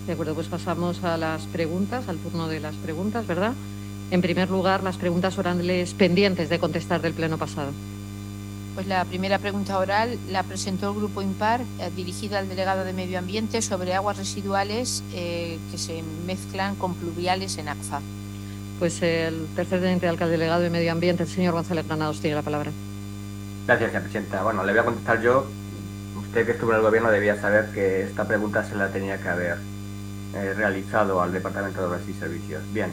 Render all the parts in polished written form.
De acuerdo, pues pasamos a las preguntas, al turno de las preguntas, ¿verdad? En primer lugar, las preguntas orales pendientes de contestar del pleno pasado. Pues la primera pregunta oral la presentó el Grupo Impar, dirigida al delegado de Medio Ambiente, sobre aguas residuales que se mezclan con pluviales en ACFA. Pues el tercer teniente de alcalde delegado de Medio Ambiente, el señor González Granados, tiene la palabra. Gracias, señora presidenta. Bueno, le voy a contestar yo. Usted, que estuvo en el gobierno, debía saber que esta pregunta se la tenía que haber realizado al Departamento de Obras y Servicios. Bien,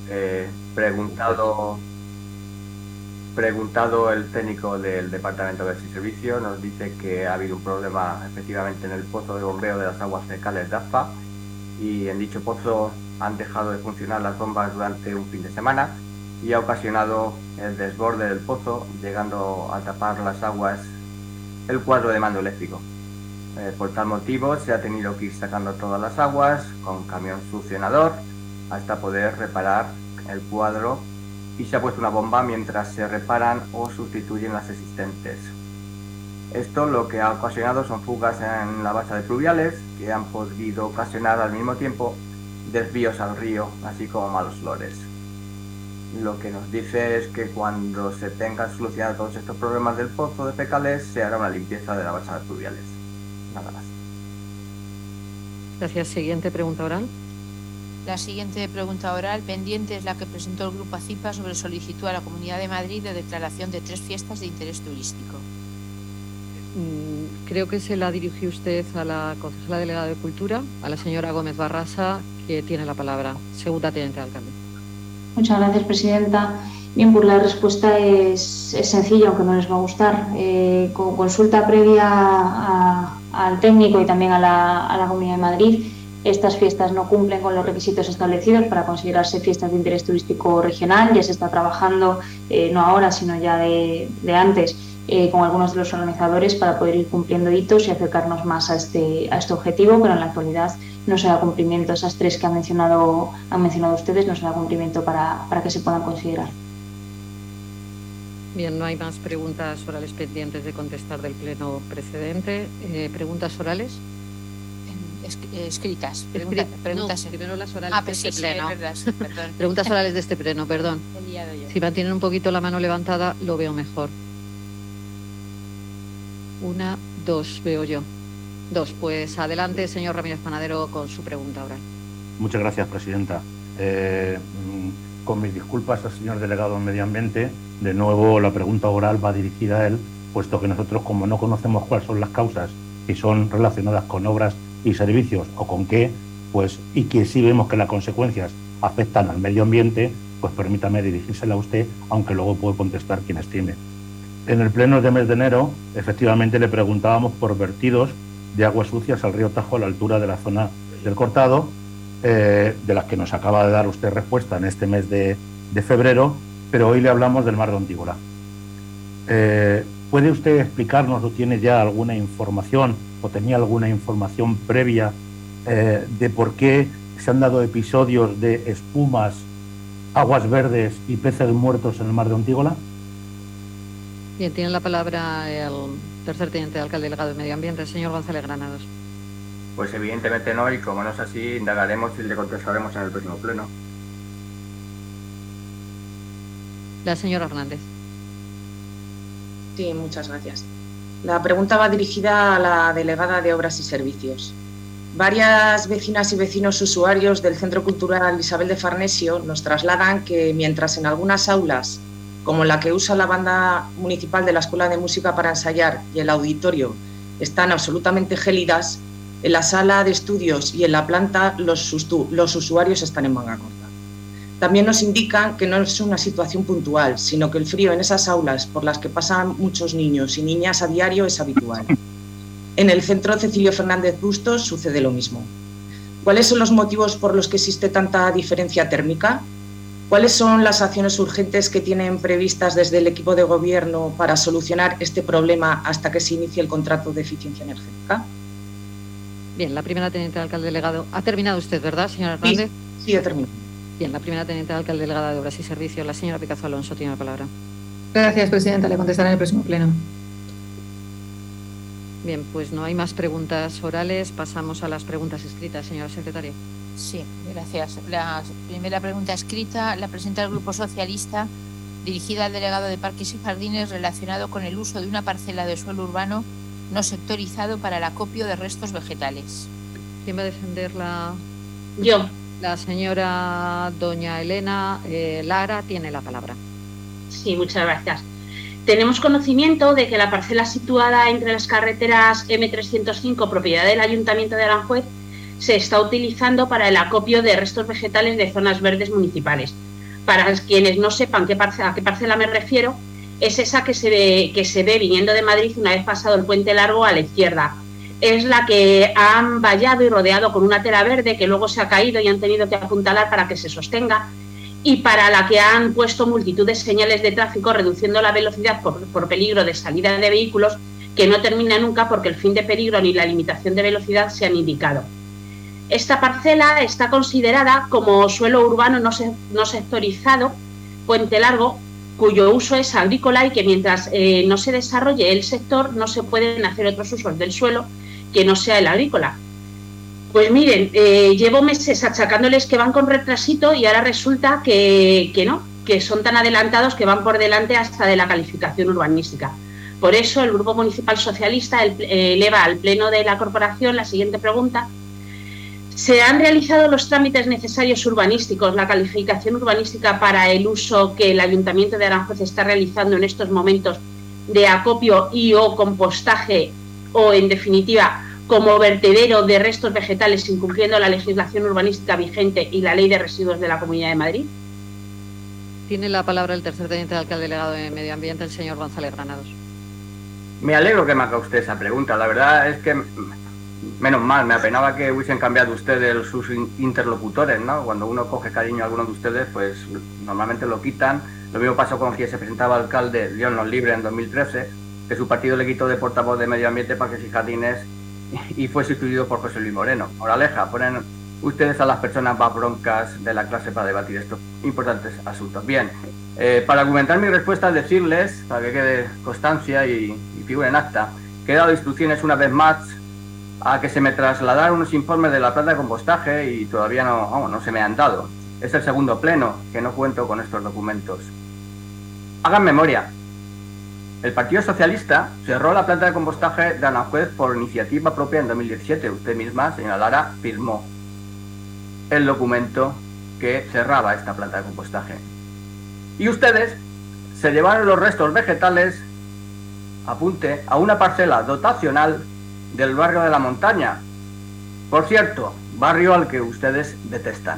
preguntado el técnico del Departamento de Obras y Servicios, nos dice que ha habido un problema efectivamente en el pozo de bombeo de las aguas fecales de ACFA, y en dicho pozo han dejado de funcionar las bombas durante un fin de semana y ha ocasionado el desborde del pozo, llegando a tapar las aguas el cuadro de mando eléctrico. Por tal motivo se ha tenido que ir sacando todas las aguas con camión succionador hasta poder reparar el cuadro, y se ha puesto una bomba mientras se reparan o sustituyen las existentes. Esto lo que ha ocasionado son fugas en la base de pluviales, que han podido ocasionar al mismo tiempo desvíos al río, así como malos olores. Lo que nos dice es que cuando se tengan solucionados todos estos problemas del pozo de fecales, se hará una limpieza de la base de pluviales. Nada más. Gracias. Siguiente pregunta oral. La siguiente pregunta oral pendiente es la que presentó el Grupo ACIPA sobre solicitud a la Comunidad de Madrid de declaración de 3 fiestas de interés turístico. Creo que se la dirigió usted a la concejala delegada de Cultura, a la señora Gómez Barrasa, que tiene la palabra. Segunda teniente de alcalde. Muchas gracias, presidenta. Bien, pues la respuesta es sencilla, aunque no les va a gustar. Con consulta previa al técnico y también a la Comunidad de Madrid, estas fiestas no cumplen con los requisitos establecidos para considerarse fiestas de interés turístico regional. Ya se está trabajando, no ahora, sino ya de antes, con algunos de los organizadores para poder ir cumpliendo hitos y acercarnos más a este objetivo, pero en la actualidad no se da cumplimiento. Esas 3 que han mencionado ustedes no se da cumplimiento para que se puedan considerar. Bien, no hay más preguntas orales pendientes de contestar del pleno precedente. ¿Preguntas orales? Escritas. Preguntas. No, primero las orales de este pleno. Sí, verdad, perdón. Preguntas orales de este pleno, perdón. Si mantienen un poquito la mano levantada, lo veo mejor. 1, 2, veo yo. 2, pues adelante, señor Ramírez Panadero, con su pregunta oral. Muchas gracias, presidenta. Con mis disculpas al señor delegado de Medio Ambiente, de nuevo la pregunta oral va dirigida a él, puesto que nosotros, como no conocemos cuáles son las causas que son relacionadas con obras y servicios o con qué, pues, y que sí vemos que las consecuencias afectan al medio ambiente, pues permítame dirigírsela a usted, aunque luego puedo contestar quien estime. En el pleno de mes de enero, efectivamente, le preguntábamos por vertidos de aguas sucias al río Tajo a la altura de la zona del Cortado, de las que nos acaba de dar usted respuesta en este mes de febrero, pero hoy le hablamos del mar de Ontígora. ¿Puede usted explicarnos o tiene ya alguna información o tenía alguna información previa de por qué se han dado episodios de espumas, aguas verdes y peces muertos en el mar de Ontígora? Bien, tiene la palabra el tercer teniente de alcalde delegado de Medio Ambiente, el señor González Granados. Pues evidentemente no, y como no es así, indagaremos y le contestaremos en el próximo pleno. La señora Hernández. Sí, muchas gracias. La pregunta va dirigida a la delegada de Obras y Servicios. Varias vecinas y vecinos usuarios del Centro Cultural Isabel de Farnesio nos trasladan que mientras en algunas aulas, como la que usa la banda municipal de la Escuela de Música para ensayar y el auditorio, están absolutamente gélidas, en la sala de estudios y en la planta los usuarios están en manga corta. También nos indican que no es una situación puntual, sino que el frío en esas aulas por las que pasan muchos niños y niñas a diario es habitual. En el centro Cecilio Fernández Bustos sucede lo mismo. ¿Cuáles son los motivos por los que existe tanta diferencia térmica? ¿Cuáles son las acciones urgentes que tienen previstas desde el equipo de gobierno para solucionar este problema hasta que se inicie el contrato de eficiencia energética? Bien, la primera teniente de alcalde delegado. ¿Ha terminado usted, verdad, señora Hernández? Sí, he terminado. Bien, la primera teniente de alcalde delegada de Obras y Servicios, la señora Picazo Alonso, tiene la palabra. Gracias, presidenta. Le contestaré en el próximo pleno. Bien, pues no hay más preguntas orales. Pasamos a las preguntas escritas, señora secretaria. Sí, gracias. La primera pregunta escrita la presenta el Grupo Socialista, dirigida al delegado de Parques y Jardines, relacionado con el uso de una parcela de suelo urbano no sectorizado para el acopio de restos vegetales. ¿Quién va a defenderla? Yo. La señora doña Elena Lara tiene la palabra. Sí, muchas gracias. Tenemos conocimiento de que la parcela situada entre las carreteras M305, propiedad del Ayuntamiento de Aranjuez, se está utilizando para el acopio de restos vegetales de zonas verdes municipales. Para quienes no sepan a qué parcela me refiero, es esa que se ve viniendo de Madrid una vez pasado el Puente Largo a la izquierda. Es la que han vallado y rodeado con una tela verde que luego se ha caído y han tenido que apuntalar para que se sostenga, y para la que han puesto multitud de señales de tráfico reduciendo la velocidad por peligro de salida de vehículos, que no termina nunca porque el fin de peligro ni la limitación de velocidad se han indicado. Esta parcela está considerada como suelo urbano no sectorizado, Puente Largo, cuyo uso es agrícola y que mientras no se desarrolle el sector no se pueden hacer otros usos del suelo que no sea el agrícola. Pues miren, llevo meses achacándoles que van con retrasito y ahora resulta que no, que son tan adelantados que van por delante hasta de la calificación urbanística. Por eso el Grupo Municipal Socialista eleva al Pleno de la Corporación la siguiente pregunta. ¿Se han realizado los trámites necesarios urbanísticos, la calificación urbanística para el uso que el Ayuntamiento de Aranjuez está realizando en estos momentos de acopio y o compostaje o, en definitiva, como vertedero de restos vegetales incumpliendo la legislación urbanística vigente y la Ley de Residuos de la Comunidad de Madrid? Tiene la palabra el tercer teniente de alcalde delegado de Medio Ambiente, el señor González Granados. Me alegro que me haga usted esa pregunta. La verdad es que, menos mal, me apenaba que hubiesen cambiado ustedes sus interlocutores, ¿no? Cuando uno coge cariño a alguno de ustedes, pues normalmente lo quitan. Lo mismo pasó con quien se presentaba alcalde, Dios nos libre, en 2013, que su partido le quitó de portavoz de Medio Ambiente, Parques y Jardines y fue sustituido por José Luis Moreno. Moraleja, ponen ustedes a las personas más broncas de la clase para debatir estos importantes asuntos. Bien, para argumentar mi respuesta, decirles, para que quede constancia y figure en acta, que he dado instrucciones una vez más a que se me trasladaran unos informes de la planta de compostaje y todavía no se me han dado. Es el segundo pleno que no cuento con estos documentos. Hagan memoria. El Partido Socialista cerró la planta de compostaje de Aranjuez por iniciativa propia en 2017. Usted misma, señora Lara, firmó el documento que cerraba esta planta de compostaje. Y ustedes se llevaron los restos vegetales, apunte, a una parcela dotacional del barrio de la Montaña. Por cierto, barrio al que ustedes detestan.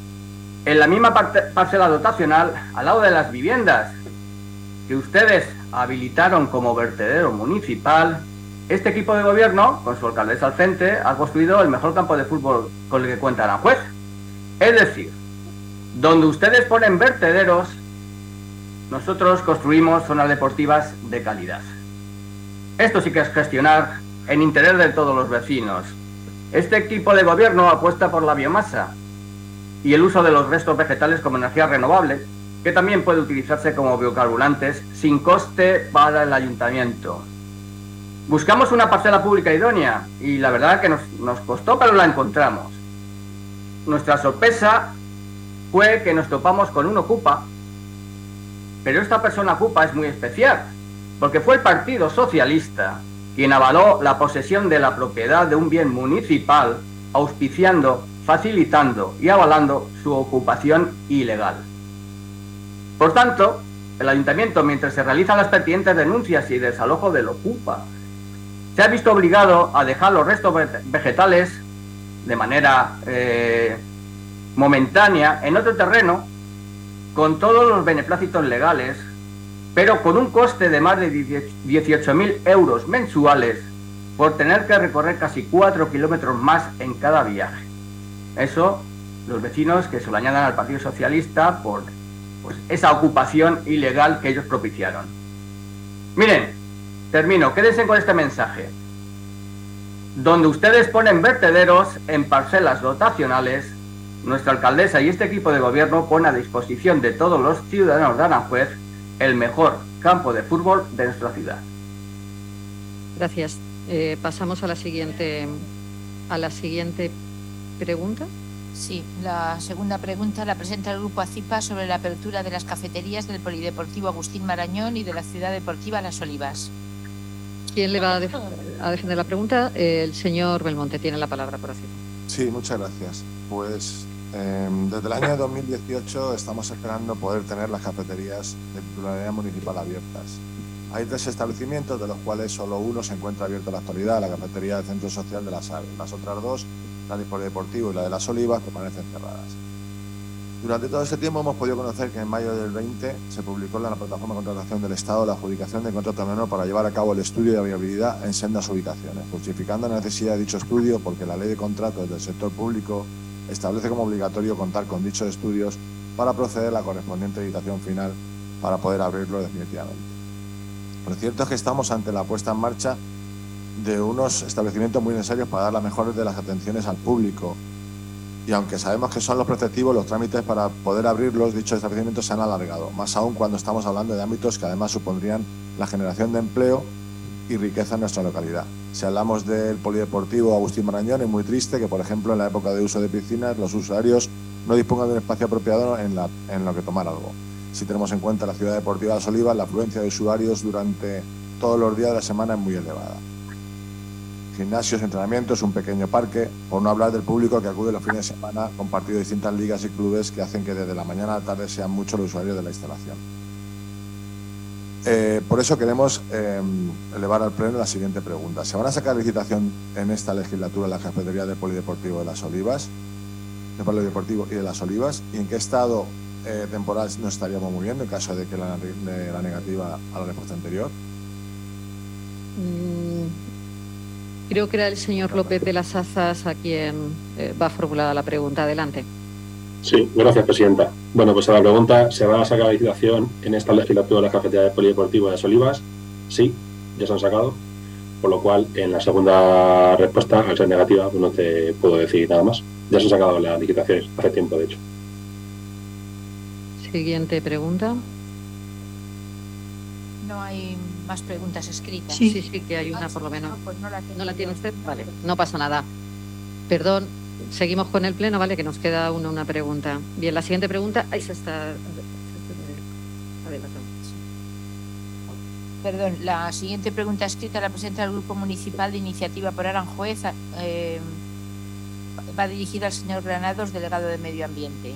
En la misma parcela dotacional, al lado de las viviendas que ustedes habilitaron como vertedero municipal, este equipo de gobierno, con su alcaldesa al frente, ha construido el mejor campo de fútbol con el que cuenta Aranjuez. Es decir, donde ustedes ponen vertederos, nosotros construimos zonas deportivas de calidad. Esto sí que es gestionar en interés de todos los vecinos. Este equipo de gobierno apuesta por la biomasa y el uso de los restos vegetales como energía renovable, que también puede utilizarse como biocarburantes sin coste para el ayuntamiento. Buscamos una parcela pública idónea y la verdad que nos costó, pero la encontramos. Nuestra sorpresa fue que nos topamos con un ocupa, pero esta persona ocupa es muy especial, porque fue el Partido Socialista quien avaló la posesión de la propiedad de un bien municipal, auspiciando, facilitando y avalando su ocupación ilegal. Por tanto, el ayuntamiento, mientras se realizan las pertinentes denuncias y desalojo del ocupa, se ha visto obligado a dejar los restos vegetales de manera momentánea en otro terreno, con todos los beneplácitos legales, pero con un coste de más de 18.000 euros mensuales por tener que recorrer casi 4 kilómetros más en cada viaje. Eso, los vecinos que se lo añadan al Partido Socialista por esa ocupación ilegal que ellos propiciaron. Miren, termino, quédense con este mensaje. Donde ustedes ponen vertederos en parcelas dotacionales, nuestra alcaldesa y este equipo de gobierno pone a disposición de todos los ciudadanos de Aranjuez el mejor campo de fútbol de nuestra ciudad. Gracias. Pasamos a la siguiente pregunta. Sí, la segunda pregunta la presenta el Grupo ACIPA sobre la apertura de las cafeterías del Polideportivo Agustín Marañón y de la Ciudad Deportiva Las Olivas. ¿Quién le va a defender la pregunta? El señor Belmonte tiene la palabra por ACIPA. Sí, muchas gracias. Pues desde el año 2018 estamos esperando poder tener las cafeterías de titularidad municipal abiertas. Hay 3 establecimientos, de los cuales solo uno se encuentra abierto en la actualidad, la cafetería del Centro Social de la SAL. Las otras 2, la del Polideportivo y la de Las Olivas, permanecen cerradas. Durante todo este tiempo hemos podido conocer que en mayo del 20 se publicó en la plataforma de contratación del Estado la adjudicación de contrato menor para llevar a cabo el estudio de viabilidad en sendas ubicaciones, justificando la necesidad de dicho estudio porque la Ley de Contratos del Sector Público establece como obligatorio contar con dichos estudios para proceder a la correspondiente editación final para poder abrirlo definitivamente. Lo cierto es que estamos ante la puesta en marcha de unos establecimientos muy necesarios para dar las mejores de las atenciones al público. Y aunque sabemos que son los preceptivos, los trámites para poder abrirlos, dichos establecimientos se han alargado, más aún cuando estamos hablando de ámbitos que además supondrían la generación de empleo y riqueza en nuestra localidad. Si hablamos del Polideportivo Agustín Marañón, es muy triste que, por ejemplo, en la época de uso de piscinas, los usuarios no dispongan de un espacio apropiado en lo que tomar algo. Si tenemos en cuenta la Ciudad Deportiva de Las Olivas, la afluencia de usuarios durante todos los días de la semana es muy elevada. Gimnasios, entrenamientos, un pequeño parque, por no hablar del público que acude los fines de semana con partidos de distintas ligas y clubes que hacen que desde la mañana a la tarde sean muchos los usuarios de la instalación. Por eso queremos elevar al Pleno la siguiente pregunta. ¿Se van a sacar licitación en esta legislatura las cafeterías del Polideportivo de Las Olivas? Del Polideportivo y de Las Olivas. ¿Y en qué estado temporal nos estaríamos moviendo en caso de que la negativa a la respuesta anterior? Creo que era el señor López de las Azas a quien va a formular la pregunta. Adelante. Sí, gracias, presidenta. Bueno, pues a la pregunta, ¿se van a sacar la licitación en esta legislatura de la cafetería del Polideportivo de Las Olivas? Sí, ya se han sacado. Por lo cual, en la segunda respuesta, al ser negativa, pues no te puedo decir nada más. Ya se han sacado las licitaciones hace tiempo, de hecho. Siguiente pregunta. No hay más preguntas escritas. Sí, que hay una por lo menos. No, pues no la tiene usted? Vale, no pasa nada. Perdón, seguimos con el Pleno, ¿vale? Que nos queda una pregunta. Bien, la siguiente pregunta. Ahí se está. Perdón, la siguiente pregunta escrita la presenta el Grupo Municipal de Iniciativa por Aranjuez. Va dirigida al señor Granados, delegado de Medio Ambiente.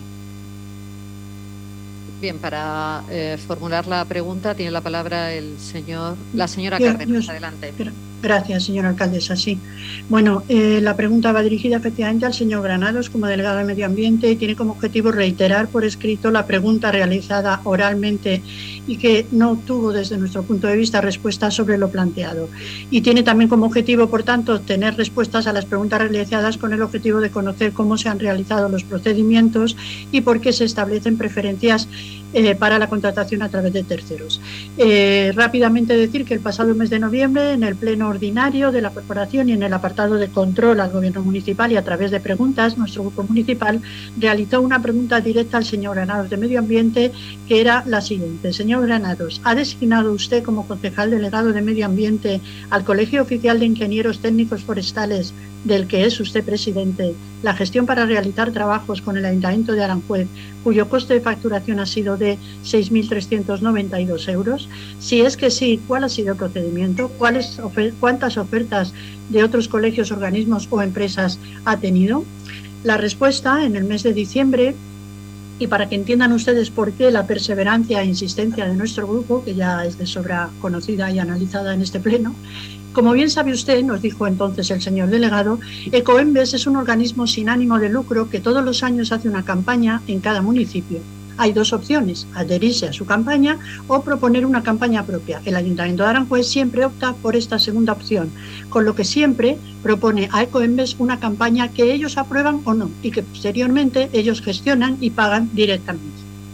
Bien, para formular la pregunta tiene la palabra la señora Cárdenas. Adelante. Gracias, señora alcaldesa. Sí. Bueno, la pregunta va dirigida efectivamente al señor Granados como delegado de Medio Ambiente y tiene como objetivo reiterar por escrito la pregunta realizada oralmente y que no obtuvo desde nuestro punto de vista respuesta sobre lo planteado. Y tiene también como objetivo, por tanto, tener respuestas a las preguntas realizadas con el objetivo de conocer cómo se han realizado los procedimientos y por qué se establecen preferencias para la contratación a través de terceros. Rápidamente decir que el pasado mes de noviembre, en el Pleno Ordinario de la Corporación y en el apartado de control al Gobierno Municipal y a través de preguntas, nuestro Grupo Municipal realizó una pregunta directa al señor Granados de Medio Ambiente, que era la siguiente. Señor Granados, ¿ha designado usted como concejal delegado de Medio Ambiente al Colegio Oficial de Ingenieros Técnicos Forestales, del que es usted presidente, la gestión para realizar trabajos con el Ayuntamiento de Aranjuez, cuyo coste de facturación ha sido de 6.392 euros? Si es que sí, ¿cuál ha sido el procedimiento? ¿Cuántas ofertas de otros colegios, organismos o empresas ha tenido? La respuesta en el mes de diciembre, y para que entiendan ustedes por qué la perseverancia e insistencia de nuestro grupo, que ya es de sobra conocida y analizada en este pleno, como bien sabe usted, nos dijo entonces el señor delegado, Ecoembes es un organismo sin ánimo de lucro que todos los años hace una campaña en cada municipio. Hay dos opciones, adherirse a su campaña o proponer una campaña propia. El Ayuntamiento de Aranjuez siempre opta por esta segunda opción, con lo que siempre propone a Ecoembes una campaña que ellos aprueban o no y que posteriormente ellos gestionan y pagan directamente.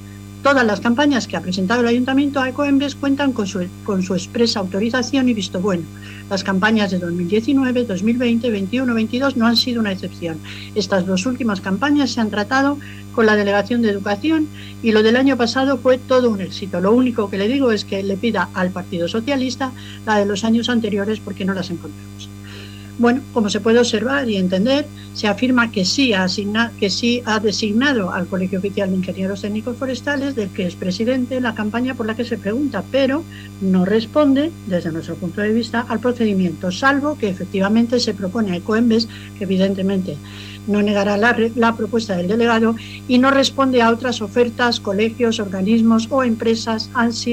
Todas las campañas que ha presentado el Ayuntamiento a Ecoembes cuentan con su expresa autorización y visto bueno. Las campañas de 2019, 2020, 21, 22 no han sido una excepción. Estas dos últimas campañas se han tratado con la Delegación de Educación y lo del año pasado fue todo un éxito. Lo único que le digo es que le pida al Partido Socialista la de los años anteriores porque no las encontramos. Bueno, como se puede observar y entender, se afirma que sí ha designado al Colegio Oficial de Ingenieros Técnicos Forestales, del que es presidente, la campaña por la que se pregunta, pero no responde, desde nuestro punto de vista, al procedimiento, salvo que efectivamente se propone a Ecoembes, que evidentemente no negará la propuesta del delegado, y no responde a otras ofertas, colegios, organismos o empresas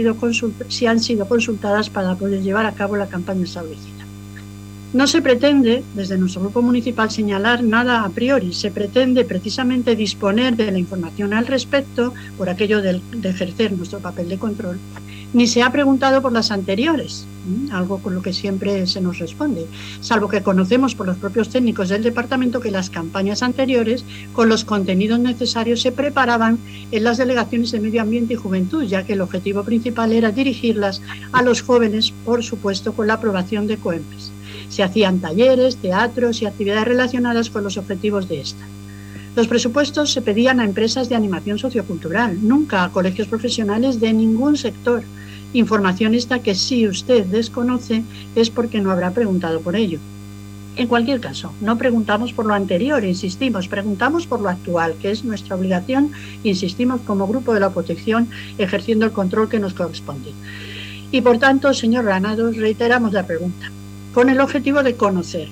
si han sido consultadas para poder llevar a cabo la campaña establecida. No se pretende, desde nuestro grupo municipal, señalar nada a priori. Se pretende precisamente disponer de la información al respecto, por aquello de ejercer nuestro papel de control. Ni se ha preguntado por las anteriores, algo con lo que siempre se nos responde, salvo que conocemos por los propios técnicos del departamento que las campañas anteriores, con los contenidos necesarios, se preparaban en las delegaciones de Medio Ambiente y Juventud, ya que el objetivo principal era dirigirlas a los jóvenes, por supuesto, con la aprobación de Ecoembes. Se hacían talleres, teatros y actividades relacionadas con los objetivos de esta. Los presupuestos se pedían a empresas de animación sociocultural, nunca a colegios profesionales de ningún sector. Información esta que si usted desconoce es porque no habrá preguntado por ello. En cualquier caso, no preguntamos por lo anterior, insistimos, preguntamos por lo actual, que es nuestra obligación, insistimos, como grupo de la oposición, ejerciendo el control que nos corresponde. Y por tanto, señor Granados, reiteramos la pregunta, con el objetivo de conocer,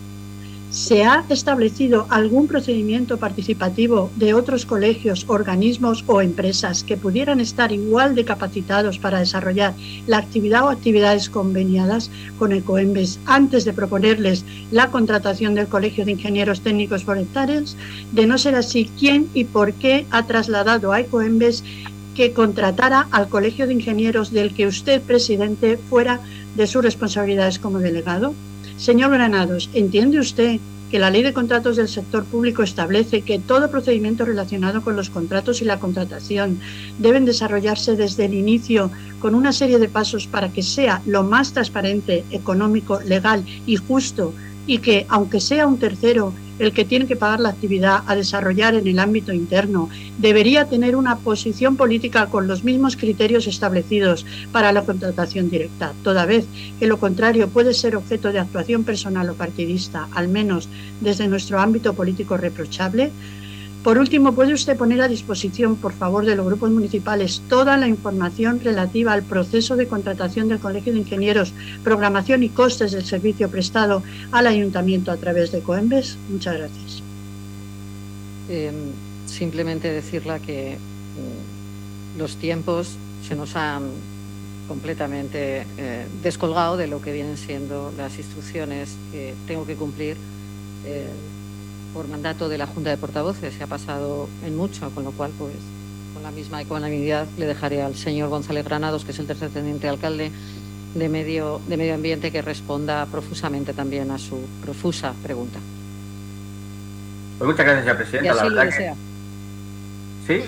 ¿se ha establecido algún procedimiento participativo de otros colegios, organismos o empresas que pudieran estar igual de capacitados para desarrollar la actividad o actividades conveniadas con Ecoembes antes de proponerles la contratación del Colegio de Ingenieros Técnicos Forestales? De no ser así, ¿quién y por qué ha trasladado a Ecoembes que contratara al Colegio de Ingenieros del que usted, presidente, fuera de sus responsabilidades como delegado? Señor Granados, ¿entiende usted que la Ley de Contratos del Sector Público establece que todo procedimiento relacionado con los contratos y la contratación deben desarrollarse desde el inicio con una serie de pasos para que sea lo más transparente, económico, legal y justo, y que, aunque sea un tercero el que tiene que pagar la actividad a desarrollar en el ámbito interno, debería tener una posición política con los mismos criterios establecidos para la contratación directa, toda vez que lo contrario puede ser objeto de actuación personal o partidista, al menos desde nuestro ámbito político reprochable? Por último, ¿puede usted poner a disposición, por favor, de los grupos municipales toda la información relativa al proceso de contratación del Colegio de Ingenieros, programación y costes del servicio prestado al Ayuntamiento a través de Ecoembes? Muchas gracias. Simplemente decirle que los tiempos se nos han completamente descolgado de lo que vienen siendo las instrucciones que tengo que cumplir por mandato de la Junta de Portavoces. Se ha pasado en mucho, con lo cual, pues, con la misma ecuanimidad le dejaré al señor González Granados, que es el tercer teniente alcalde de Medio Ambiente, que responda profusamente también a su profusa pregunta. Pues muchas gracias, señora presidenta. La verdad que... ¿Sí?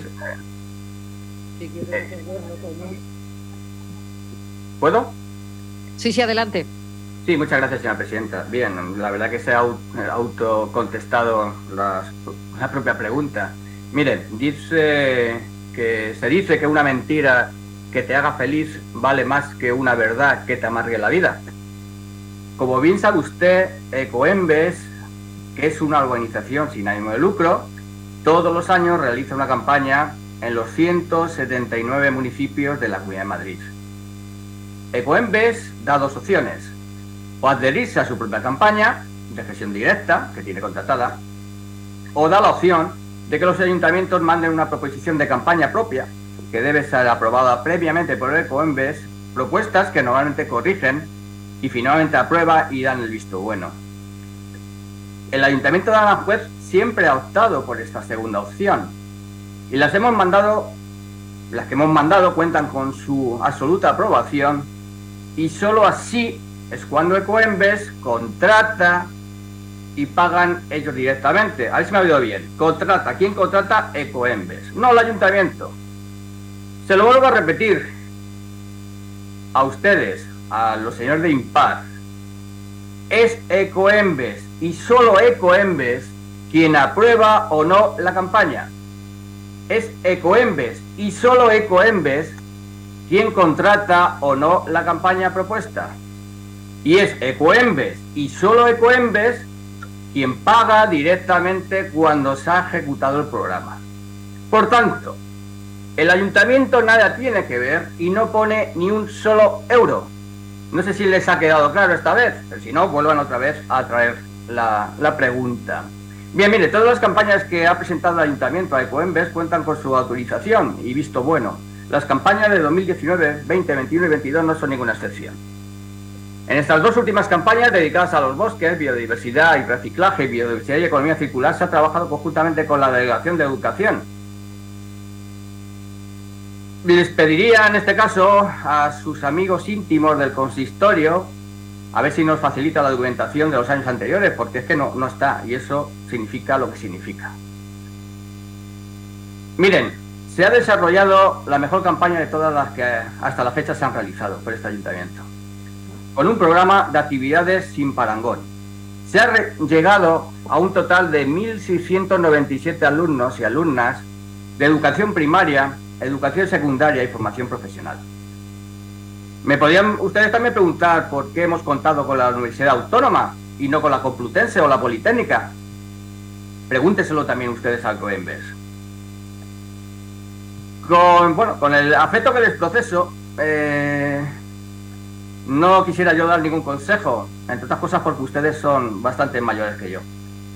¿Puedo? Sí, adelante. Sí, muchas gracias, señora presidenta. Bien, la verdad que se ha autocontestado la propia pregunta. Miren, se dice que una mentira que te haga feliz vale más que una verdad que te amargue la vida. Como bien sabe usted, Ecoembes, que es una organización sin ánimo de lucro, todos los años realiza una campaña en los 179 municipios de la Comunidad de Madrid. Ecoembes da dos opciones: o adherirse a su propia campaña de gestión directa, que tiene contratada, o da la opción de que los ayuntamientos manden una proposición de campaña propia, que debe ser aprobada previamente por Ecoembes, propuestas que normalmente corrigen y finalmente aprueba y dan el visto bueno. El Ayuntamiento de Aranjuez siempre ha optado por esta segunda opción, y las que hemos mandado cuentan con su absoluta aprobación, y solo así es cuando Ecoembes contrata y pagan ellos directamente. A ver si me ha oído bien. Contrata. ¿Quién contrata? Ecoembes, no el ayuntamiento. Se lo vuelvo a repetir a ustedes, a los señores de Impar. Es Ecoembes y solo Ecoembes quien aprueba o no la campaña. Es Ecoembes y solo Ecoembes quien contrata o no la campaña propuesta. Y es Ecoembes y solo Ecoembes quien paga directamente cuando se ha ejecutado el programa. Por tanto, el ayuntamiento nada tiene que ver y no pone ni un solo euro. No sé si les ha quedado claro esta vez, pero si no, vuelvan otra vez a traer la pregunta. Bien, mire, todas las campañas que ha presentado el ayuntamiento a Ecoembes cuentan con su autorización y visto bueno. Las campañas de 2019, 20, 21 y 22 no son ninguna excepción. En estas dos últimas campañas dedicadas a los bosques, biodiversidad y reciclaje, biodiversidad y economía circular, se ha trabajado conjuntamente con la Delegación de Educación. Les pediría en este caso a sus amigos íntimos del consistorio a ver si nos facilita la documentación de los años anteriores, porque es que no está, y eso significa lo que significa. Miren, se ha desarrollado la mejor campaña de todas las que hasta la fecha se han realizado por este ayuntamiento, con un programa de actividades sin parangón. Se ha llegado a un total de 1.697 alumnos y alumnas de educación primaria, educación secundaria y formación profesional. Me podrían ustedes también preguntar por qué hemos contado con la Universidad Autónoma y no con la Complutense o la Politécnica. Pregúnteselo también ustedes al Ecoembes. Con el afecto que les proceso, no quisiera yo dar ningún consejo, entre otras cosas porque ustedes son bastante mayores que yo.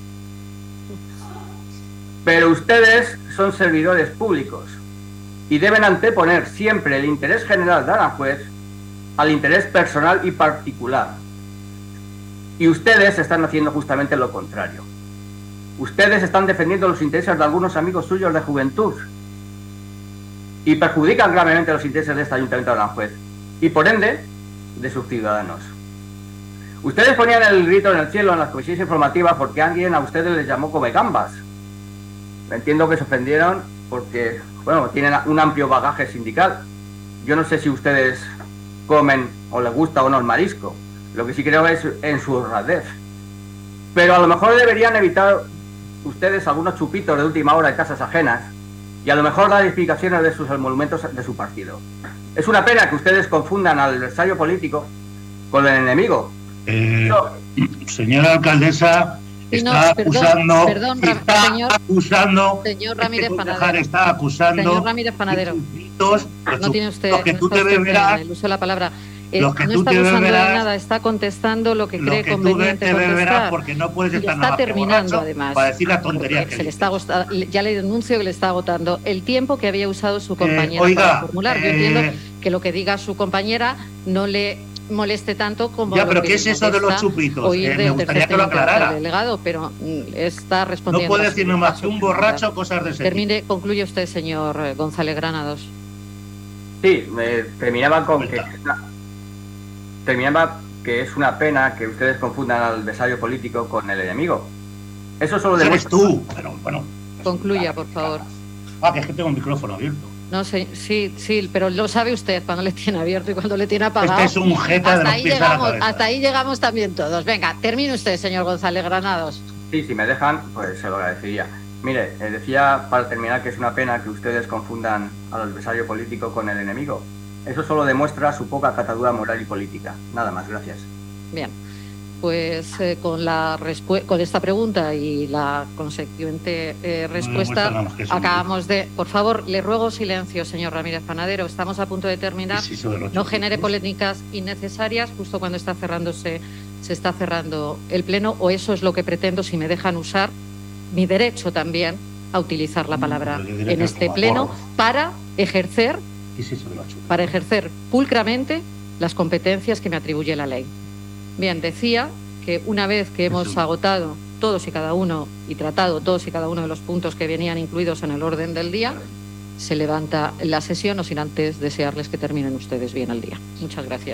Pero ustedes son servidores públicos y deben anteponer siempre el interés general de Aranjuez al interés personal y particular. Y ustedes están haciendo justamente lo contrario. Ustedes están defendiendo los intereses de algunos amigos suyos de juventud y perjudican gravemente los intereses de este ayuntamiento de Aranjuez y por ende de sus ciudadanos. Ustedes ponían el grito en el cielo en las comisiones informativas porque alguien a ustedes les llamó comegambas. Entiendo que se ofendieron porque, bueno, tienen un amplio bagaje sindical. Yo no sé si ustedes comen o les gusta o no el marisco. Lo que sí creo es en su honradez. Pero a lo mejor deberían evitar ustedes algunos chupitos de última hora en casas ajenas y a lo mejor dar explicaciones de sus monumentos de su partido. Es una pena que ustedes confundan al adversario político con el enemigo. Señora alcaldesa, está acusando... Señor Ramírez Panadero. Está acusando... Señor Ramírez Panadero. No tiene usted... Lo que tú te beberás... El uso de la palabra... no está abusando de nada, está contestando lo que cree conveniente contestar. Porque no puedes estar está terminando, además. Para decir la tontería que se le está ya le denuncio que le está agotando el tiempo que había usado su compañera para formular. Yo entiendo que lo que diga su compañera no le moleste tanto como ya, pero ¿qué es eso de los chupitos? Me gustaría que lo aclarara. Delegado, pero está respondiendo. No puede decir nomás que un borracho cosas de ese tipo. Concluye usted, señor González Granados. Sí, terminaba con que... Terminaba que es una pena que ustedes confundan al adversario político con el enemigo. Eso solo demuestra... Eres tú, pero bueno... Concluya, por favor. Que es que tengo el micrófono abierto. No sé, sí, pero lo sabe usted cuando le tiene abierto y cuando le tiene apagado. Este es un jeta de los pies a la cabeza. Hasta ahí llegamos también todos. Venga, termine usted, señor González Granados. Sí, si me dejan, pues se lo agradecería. Mire, decía para terminar que es una pena que ustedes confundan al adversario político con el enemigo. Eso solo demuestra su poca catadura moral y política. Nada más, gracias. Bien, pues con esta pregunta y la consecuente respuesta acabamos de... Por favor, le ruego silencio, señor Ramírez Panadero. Estamos a punto de terminar. No genere polémicas innecesarias justo cuando se está cerrando el pleno, o eso es lo que pretendo si me dejan usar mi derecho también a utilizar la palabra en este pleno para ejercer pulcramente las competencias que me atribuye la ley. Bien, decía que una vez que hemos agotado todos y cada uno y tratado todos y cada uno de los puntos que venían incluidos en el orden del día, se levanta la sesión, no sin antes desearles que terminen ustedes bien el día. Muchas gracias.